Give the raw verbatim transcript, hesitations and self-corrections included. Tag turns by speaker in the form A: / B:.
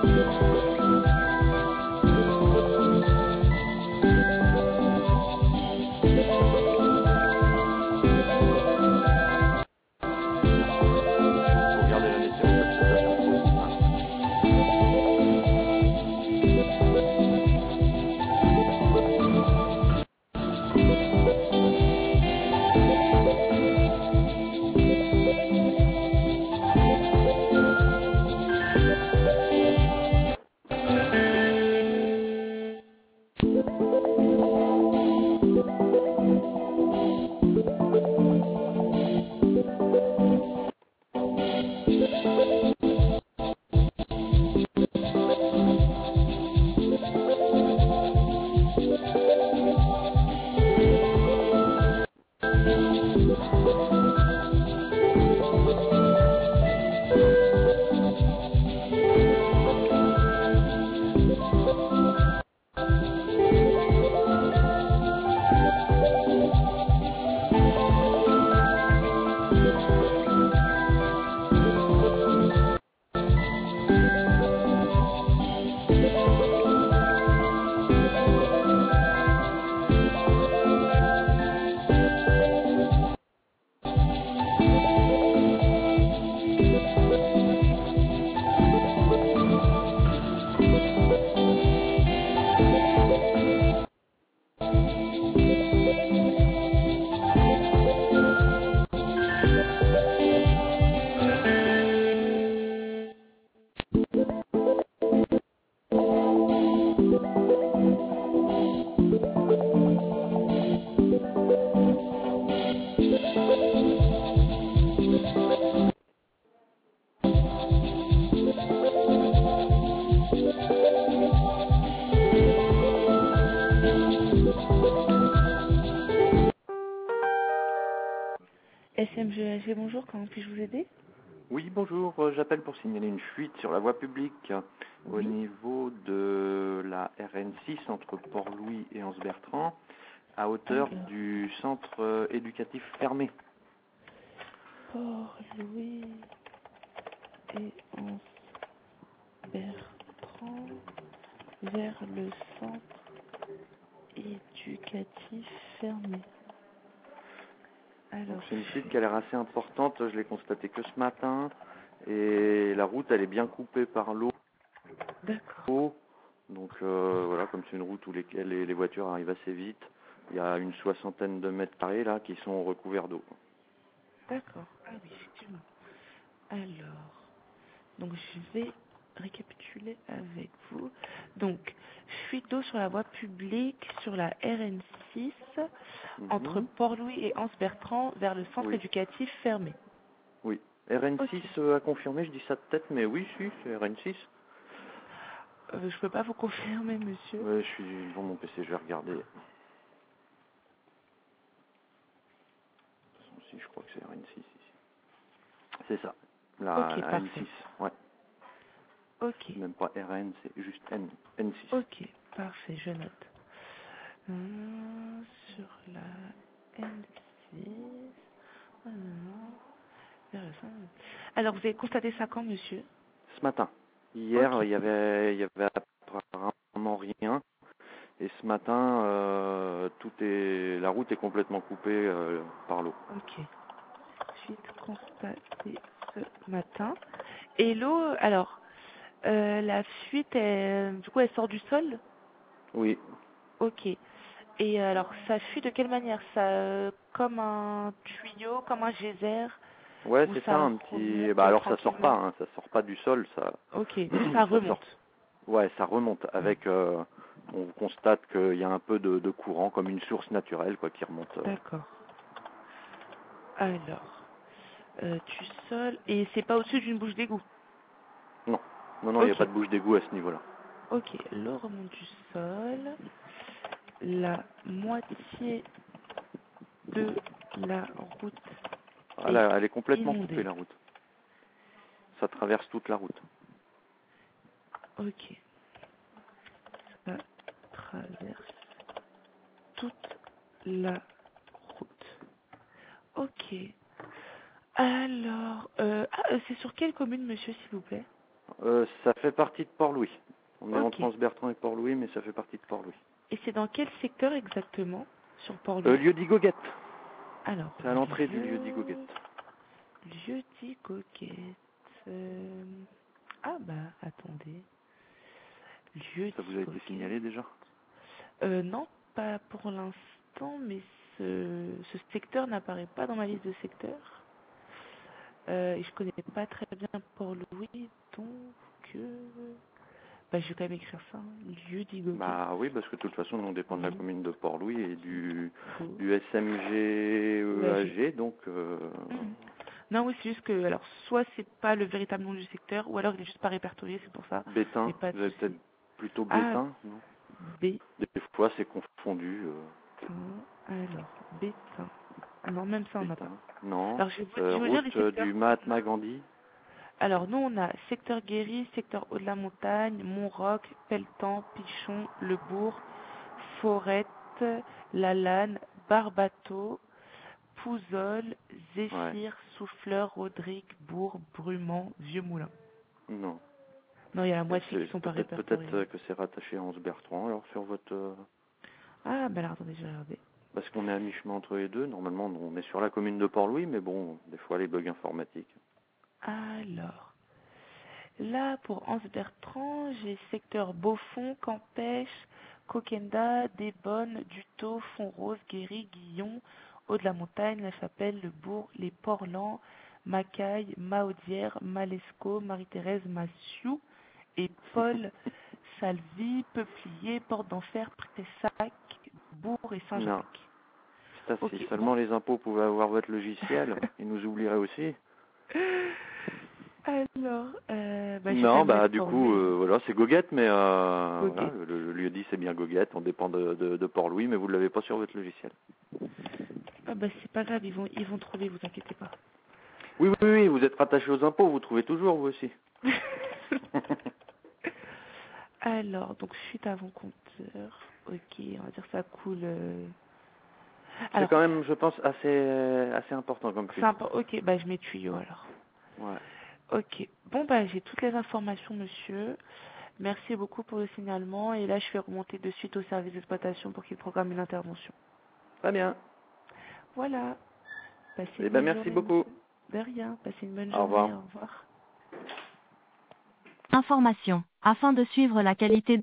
A: Faut regarder la météo parce que ça doit faire beau.
B: S M G A G, bonjour, comment puis-je vous aider?
A: Oui, bonjour, euh, j'appelle pour signaler une fuite sur la voie publique au
B: Oui.
A: niveau de la R N six entre Port-Louis et Anse-Bertrand, à hauteur
B: Alors,
A: du centre euh, éducatif fermé.
B: Port-Louis et Anse-Bertrand vers le centre éducatif fermé.
A: Donc
B: Alors,
A: c'est une fuite qui a l'air assez importante, je l'ai constaté que ce matin, et la route elle est bien coupée par l'eau.
B: d'accord,
A: Donc euh, voilà, comme c'est une route où les, les, les voitures arrivent assez vite, il y a une soixantaine de mètres carrés là qui sont recouverts d'eau.
B: d'accord. Ah oui, effectivement. Alors, donc je vais récapituler avec vous. Donc, fuite d'eau sur la voie publique sur la R N six entre
A: Mhm.
B: Port-Louis et Anse-Bertrand vers le centre
A: Oui,
B: éducatif fermé.
A: oui. R N six
B: Ok.
A: euh, à confirmer, je dis ça de tête, mais oui, si, c'est R N six.
B: Euh, je peux pas vous confirmer, monsieur.
A: Ouais, je suis devant mon P C, je vais regarder. De toute façon, si, je crois que c'est R N six ici. C'est ça, la
B: Ok,
A: N
B: parfait.
A: six, ouais.
B: Ok,
A: Même pas R N, c'est juste N, N six.
B: ok, parfait, je note. Hum, sur la N six. Voilà, vers le centre. Alors, vous avez constaté ça quand, monsieur?
A: Ce matin. Hier,
B: Ok,
A: il y avait, il y avait apparemment rien. Et ce matin, euh, tout est, la route est complètement coupée euh, par l'eau.
B: ok. Suite constatée ce matin. Et l'eau, alors, euh, la fuite, elle, du coup, elle sort du sol?
A: Oui.
B: Ok. Et alors, ça fuit de quelle manière? Ça, euh, comme un tuyau, comme un geyser,
A: Ouais,
B: ou
A: c'est ça,
B: ça
A: un petit.
B: remonte
A: Bah alors ça sort pas,
B: tranquillement?
A: hein, ça sort pas du sol, ça.
B: Ok, ça
A: ça sort.
B: remonte.
A: Ouais, ça remonte
B: Hmm,
A: avec. Euh, on constate qu'il y a un peu de, de courant, comme une source naturelle, quoi, qui remonte. euh.
B: d'accord. Alors, euh, du sol, et c'est pas au-dessus d'une bouche d'égout?
A: Non, non, non, il n'y a
B: Ok,
A: pas de bouche d'égout à ce niveau-là.
B: ok. L'eau remonte du sol. La moitié de la route
A: Ah,
B: est
A: là, elle est complètement coupée
B: inondée.
A: la route. Ça traverse toute la route.
B: Ok. Ça traverse toute la route. Ok. Alors, euh, ah, euh, c'est sur quelle commune, monsieur, s'il vous plaît?
A: euh, Ça fait partie de Port-Louis. On est
B: Ok.
A: entre Anse-Bertrand et Port-Louis, mais ça fait partie de Port-Louis.
B: Et c'est dans quel secteur exactement sur
A: Euh,
B: Port-Louis?
A: lieu-dit Goguette.
B: Alors,
A: C'est à l'entrée du
B: lieu...
A: lieu-dit Goguette.
B: Lieu-dit Goguette. Euh... Ah bah, attendez. Lieu-dit
A: Ça vous a été
B: Goguette.
A: signalé déjà?
B: Euh, non, pas pour l'instant, mais ce, ce secteur n'apparaît pas dans ma liste de secteurs. Euh, et je connais pas très bien Port-Louis, donc... euh, Bah, je vais quand même écrire ça. Hein. Lieu-dit Goguette.
A: Bah oui, parce que de toute façon, nous on dépend de la
B: Oui.
A: commune de Port-Louis et du,
B: Faut-
A: du S M G E A G, donc... Euh...
B: Mhm. Non, oui, c'est juste que, alors, soit c'est pas le véritable nom du secteur, ou alors il est juste pas répertorié, c'est pour ça.
A: Bétain,
B: Mais pas de
A: vous avez
B: souci.
A: peut-être plutôt
B: Ah,
A: Bétain, non?
B: B.
A: Des fois, c'est confondu. Euh...
B: Alors, Bétain. Non, même ça, on n'a pas.
A: Bétain, non.
B: Alors, je vais vous, je
A: Euh,
B: vais vous dire les
A: route euh,
B: secteurs.
A: du Mahatma Gandhi.
B: Alors, nous, on a secteur Guéry, secteur Haut-de-la-Montagne, Montroc, Pelletan, Pichon, Le Bourg, Forette, Lalanne, Barbato, Pouzol,
A: Ouais,
B: Zéphyr, Souffleur, Rodrigue, Bourg, Brumant, Vieux-Moulin.
A: non.
B: Non, il y a la
A: Et
B: moitié qui
A: c'est
B: sont pas
A: peut-être
B: répertoriés.
A: peut-être euh, que c'est rattaché à Anse-Bertrand, alors sur votre... euh,
B: Ah, bah alors attendez, je vais regarder.
A: Parce qu'on est à mi-chemin entre les deux. Normalement, on est sur la commune de Port-Louis, mais bon, des fois, les bugs informatiques.
B: Alors, là, pour Anse-Bertrand, j'ai secteur Beaufond, Campèche, Coquenda, Desbonnes, Dutot, Font-Rose, Guéry, Guillon, Haut-de-la-Montagne, La Chapelle, Le Bourg, Les Portlands, Macaille, Mahaudière, Malesco, Marie-Thérèse, Massiou et Paul Salvi, Peuplier, Porte d'Enfer, Pressac, Bourg et
A: Non.
B: Saint-Jacques.
A: Ça,
B: Ok,
A: si
B: bon.
A: seulement les impôts pouvaient avoir votre logiciel, ils nous oublieraient aussi.
B: Alors, euh, bah, je vais quand
A: Non,
B: même
A: bah
B: mettre
A: du
B: pour
A: coup,
B: lui.
A: euh, voilà, c'est Goguette, mais euh, voilà,
B: Goguette.
A: le, le lieu dit c'est bien Goguette, on dépend de, de, de Port-Louis, mais vous ne l'avez pas sur votre logiciel.
B: Ah bah c'est pas grave, ils vont, ils vont trouver, vous inquiétez pas.
A: Oui, oui, oui, vous êtes rattaché aux impôts, vous trouvez toujours, vous aussi.
B: Alors, donc suite avant compteur. Ok, on va dire ça coule. euh.
A: C'est
B: Alors,
A: quand même, je pense, assez, assez important comme
B: c'est
A: fuite.
B: important. Ok, bah je mets tuyau alors.
A: Ouais.
B: Ok. Bon bah j'ai toutes les informations, monsieur. Merci beaucoup pour le signalement et là je fais remonter de suite au service d'exploitation pour qu'il programme une intervention.
A: Très bien.
B: Voilà. Passez
A: Eh
B: une
A: ben,
B: bonne
A: merci
B: journée,
A: beaucoup.
B: monsieur. De rien. Passez une bonne
A: Au revoir.
B: journée. Au revoir.
C: Information. Afin de suivre la qualité